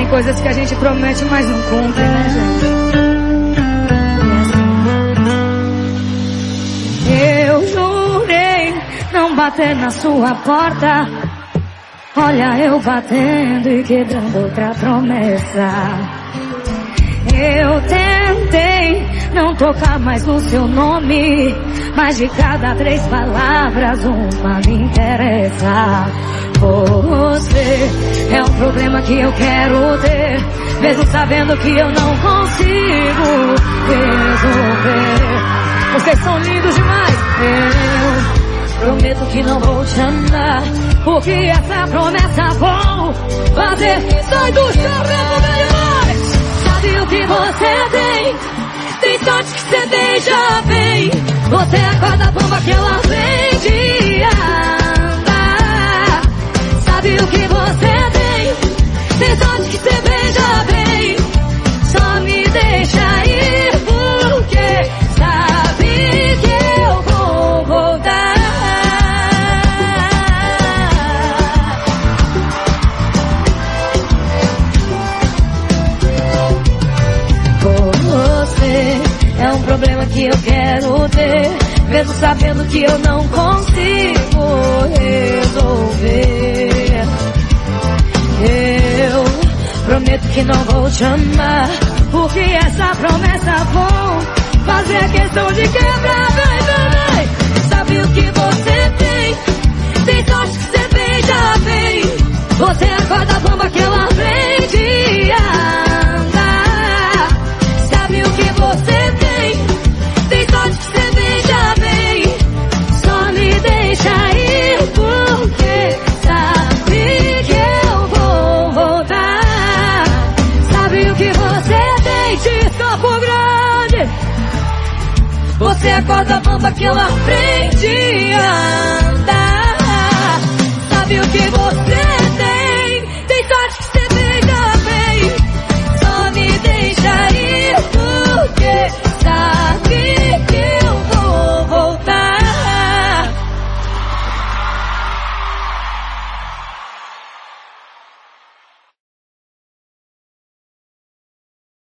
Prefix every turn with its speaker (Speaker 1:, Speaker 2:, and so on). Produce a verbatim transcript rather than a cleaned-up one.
Speaker 1: coisas que a gente promete, mas não cumpre, né, gente? Eu jurei não bater na sua porta. Olha eu batendo e quebrando outra promessa. Eu tentei não tocar mais no seu nome, mas de cada três palavras uma me interessa. Você é um problema que eu quero ter, mesmo sabendo que eu não consigo resolver. Vocês são lindos demais. Eu prometo que não vou te amar, porque essa promessa vou fazer. Sai do chão, demais. Sabe o que você tem? Tem sorte que você beija bem. Você acorda a bomba que ela vem de andar. Sabe o que você tem? Tem sorte que você beija bem. Só me deixa ir porque sabe que eu vou voltar. Você é um problema que eu quero ter, mesmo sabendo que eu não consigo resolver. Eu prometo que não vou te amar, porque essa promessa vou fazer questão de quebrar. Vai, vai, vai. Sabe o que você tem? Tem sorte que você beija bem. Você acorda a bomba que ela vem de andar. Sabe o que você tem? Tem sorte que você beija bem. Só me deixa ir porque sabe que eu vou voltar. Sabe o que você tem de Campo Grande? Você acorda a bomba que ela aprende a andar. Sabe o que você